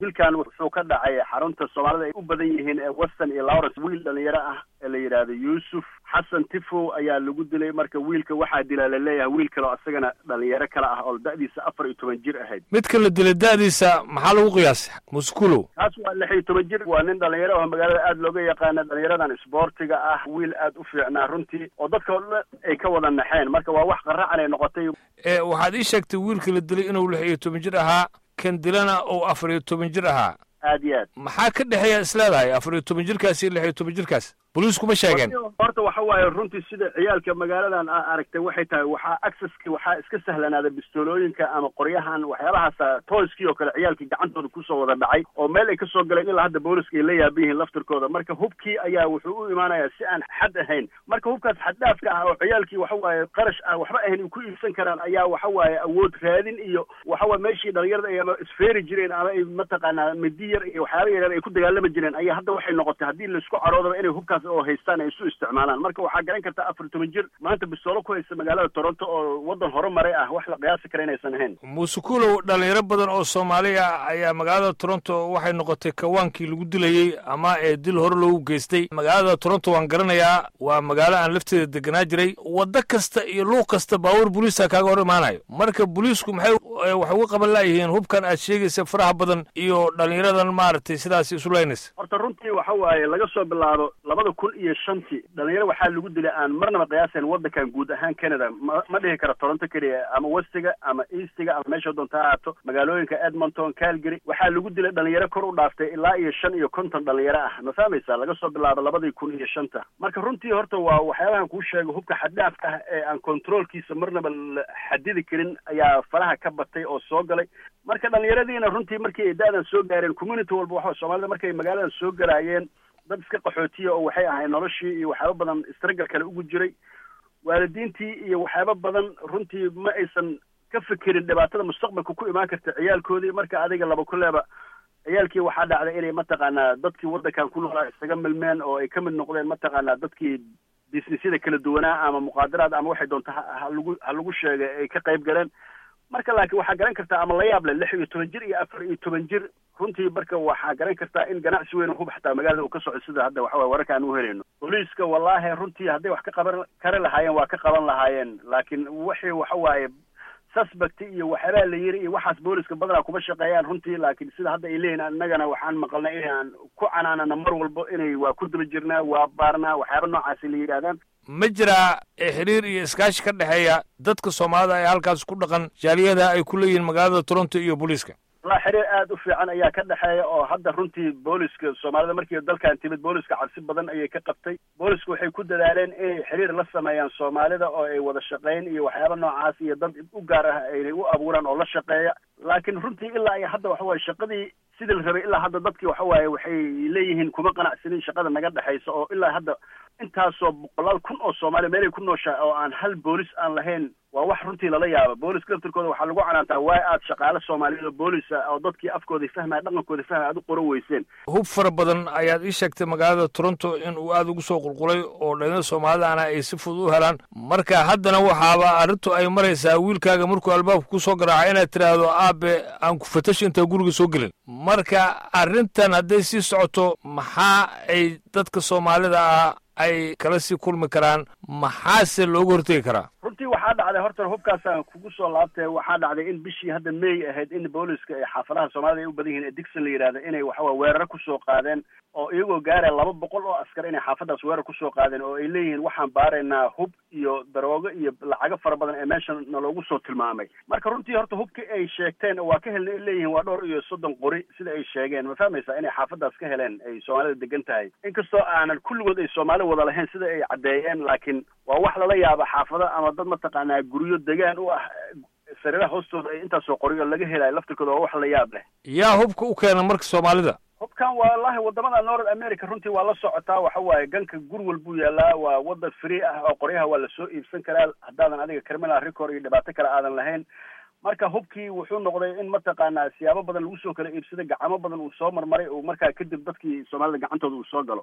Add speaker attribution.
Speaker 1: dilkan wuxuu ka dhacay xarunta Soomaalida ay u badan yihiin ee Western iyo Lawrence. wiil dhalinyaro ah ee la yiraahdo Yusuf Xasan Tifo ayaa lagu dilay. marka wiilka waxaa dilay la leeyahay wiil kale oo asagana dhalinyaro kale ah oo da'diisa 14 jir ahayd.
Speaker 2: midka la dilay da'diisa maxaa lagu qiyaasay muskulo?
Speaker 1: kaas waa 16 jir, waa nin dhalinyaro oo magaalada aad looga yaqaan dhalinyaradan isboortiga ah, wiil aad u fiicnaa runtii oo dadka ay ka wada naxeen. marka waa wax qaraacan ay noqotay.
Speaker 2: waxaad ii sheegtay wiilka la dilay inuu 16 jir ahaa, kan dilana oo 14 jir ahaa.
Speaker 1: aad iyo aad
Speaker 2: maxaa ka dhexeeya isleedahay 14 jirkaas iyo 16 jirkaas? booliisku ma sheegeen?
Speaker 1: horta waxa waaye runtii sida ciyaalka magaaladan aragtay waxay tahay waxaa accesski waxaa iska sahlanaada bistoolooyinka ama qoryahan waxyaabahaas toyskii oo kale ciyaalkii gacantooda kusoo wada dhacay oo meel ay kasoo galeen ilaa hadda booliska ay la yaaban yihiin laftirkooda. marka hubkii ayaa wuxuu u imaanayaa si aan xad ahayn. marka hubkaas xaddhaafka ah oo ciyaalkii waxa waaye qarash ah waxba ahayn ku iibsan karaan ayaa waxa waaye awood raadin iyo waxa waaye meeshii dhalinyarada ay ama isfeeri jireen ama ay mataqaanaa midi yar iyo waxyaaba yaryar ay ku dagaalami jireen ayaa hadda waxay noqotay haddii laisku caroodaba inay hubkaas oo haystaan ay isu isticmaalaan. marka waxaa garan karta 14 jir maanta bistoolo ku haysta magaalada Toronto oo wadan horumaray ah wax la qiyaasi kara inaysan ahayn.
Speaker 2: musukulo dhalinyaro badan oo Soomaali ah ayaa magaalada Toronto waxay noqotay kawaankii lagu dilayay ama dil hore loogu geystay. magaalada Toronto waan garanayaa waa magaalo aan lafteeda deganaa jiray. wada kasta iyo luuq kasta baawur booliiska kaaga hor imaanayo. marka booliisku maxay wax uga qaban laayeen hubkan aad sheegaysa faraha badan iyo dhalinyaradan maartay sidaas isu leynaysa?
Speaker 1: horta runtii waxa waaye laga soo bilaabo 2005 dhalinyaro waxaa lagu dilay aan marnaba qiyaasayn wadankan guud ahaan Canada. ma dhihi karo Toronto kaliya ama Westiga ama Eastiga ama meesha doonta ahaato magaalooyinka Edmonton, Calgary waxaa lagu dilay dhalinyaro kor u dhaaftay ilaa 50 dhalinyaro ah. ma fahmaysaa laga soo bilaabo 2005. marka runtii horta waa waxyaabahan kuu sheego hubka xaddaafka ah ee aan controlkiisa marnaba la xadidi karin ayaa faraha ka batay oo soo galay. marka dhalinyaradiina runtii markii ay da'dan soo gaareen community walba waxa Soomaalida markay magaaladan soo galaayeen dad iska qaxootiya oo waxay ahayd noloshii iyo waxyaabo badan struggle kale ugu jiray. waalidiintii iyo waxyaabo badan runtii ma aysan ka fikirin dhibaatada mustaqbalka ku imaan karta ciyaalkoodii. marka adiga laba kuleeba ciyaalkii waxaa dhacday inay mataqaanaa dadkii wadankan ku noolaa isaga milmeen oo ay ka mid noqdeen mataqaanaa dadkii businessyada kala duwanaa ama muqaadaraad ama waxay doonta ha lagu sheegay ay ka qayb galeen. marka laakiin waxaa garan kartaa ama la yaab leh 16 jir iyo 14 jir runtii. marka waxaa garan kartaa in ganacsi weyn hub xataa magaalada uu ka socdo sida hadda waxa waaye wararka aan u helayno. booliiska wallaahi runtii hadday wax ka qaban kari lahaayeen waa ka qaban lahaayeen. laakiin wixii waxa waaye suspect iyo waxyaabaa la yiri iyo waxaas booliiska badanaa kuma shaqeeyaan runtii. laakiin sida hadda ay leeyihiin annagana waxaan maqalnay inaan ku canaanana mar walbo inay waa ku daba jirnaa waa baarnaa waxyaaba noocaasi la yidhaahdaan.
Speaker 2: ma jiraa xiriir iyo iskaashi ka dhexeeya dadka Soomaalida ay halkaas ku dhaqan jaaliyada ay ku leeyihiin magaalada Toronto iyo booliiska?
Speaker 1: la xiriir aad u fiican ayaa ka dhaxeeya oo hadda runtii booliiska Soomaalida markii dalkan timid booliiska cabsi badan ayay ka qabtay. booliisku waxay ku dadaaleen inay xiriir la sameeyaan Soomaalida oo ay wada shaqeyn iyo waxyaabo noocaas iyo dad u gaar ah ay u abuuraan oo la shaqeeya. laakiin runtii ilaa ay hadda waxa waaye shaqadii sidii la rabay ilaa hadda dadkii waxa waaye waxay leeyihiin kuma qanacsanin shaqada naga dhaxaysa oo ilaa hadda intaasoo boqolaal kun oo Soomaali meel ay ku nooshahay oo aan hal boolis aan lahayn waa wax runtii lala yaabo. booliska laftirkooda waxaa lagu canaantaa waa aad shaqaale Soomaaliyeed oo boolis ah oo dadkii afkooda fahmaya dhaqankooda fahmaya aad u qoran weyseen.
Speaker 2: hub fara badan ayaad ii sheegtay magaalada Toronto in uu aad ugu soo qulqulay oo dhalinyarada Soomaalida ay si fudud u helaan. marka haddana waxaaba arrintu ay maraysaa wiilkaaga markuu albaabka ku soo garaaco inaad tiraahdo aabe aan ku fatash inta guriga soo gelin. marka arrintan hadday sii socoto maxaa ay dadka Soomaalida ah ay kala sii kulmi karaan? maxaase looga hortegi karaa?
Speaker 1: runtii waxaa dhacday horta hubkaasaan kugu soo laabtay. waxaa dhacday in bishii hadda May ahayd in booliiska ay xaafadaha Soomaalida ay u badan yihiin ee Dixon la yiraahdo inay waxa waa weerar ku soo qaadeen oo iyagoo gaaraya 200 oo askar inay xaafadaas weerar ku soo qaadeen oo ay leeyihiin waxaan baaraynaa hub iyo daroogo iyo lacago fara badan ee meeshan loogu soo tilmaamay. marka runtii horta hubkii ay sheegteen waa ka helnay leeyihiin waa 30 qori sida ay sheegeen. ma fahmaysaa inay xaafadaas ka heleen ay Soomaalida degan tahay inkastoo aanan kulligood ay Soomaali wada lahayn sida ay cadeeyeen. laakiin waa wax lala yaabo xaafada ama dad mataqaanaa guryo degaan u ah sariiraha hoostooda ay intaasoo qoriyo laga helayo laftirkooda waa wax la yaab leh.
Speaker 2: yaa hubka u keena marka Soomaalida?
Speaker 1: hubkan wallahi wadamada North America runtii waa la socotaa. waxa waaye ganka gur walbuu yaalaa waa wadan free ah oo qoryaha waa la soo iibsan karaa haddaadan adiga criminal record iyo dhibaato kale aadan lahayn. marka hubkii wuxuu noqday in mataqaanaa siyaabo badan lagu soo kala iibsaday gacamo badan uu soo marmaray oo markaa kadib dadkii Soomaalida gacantooda uu soo galo.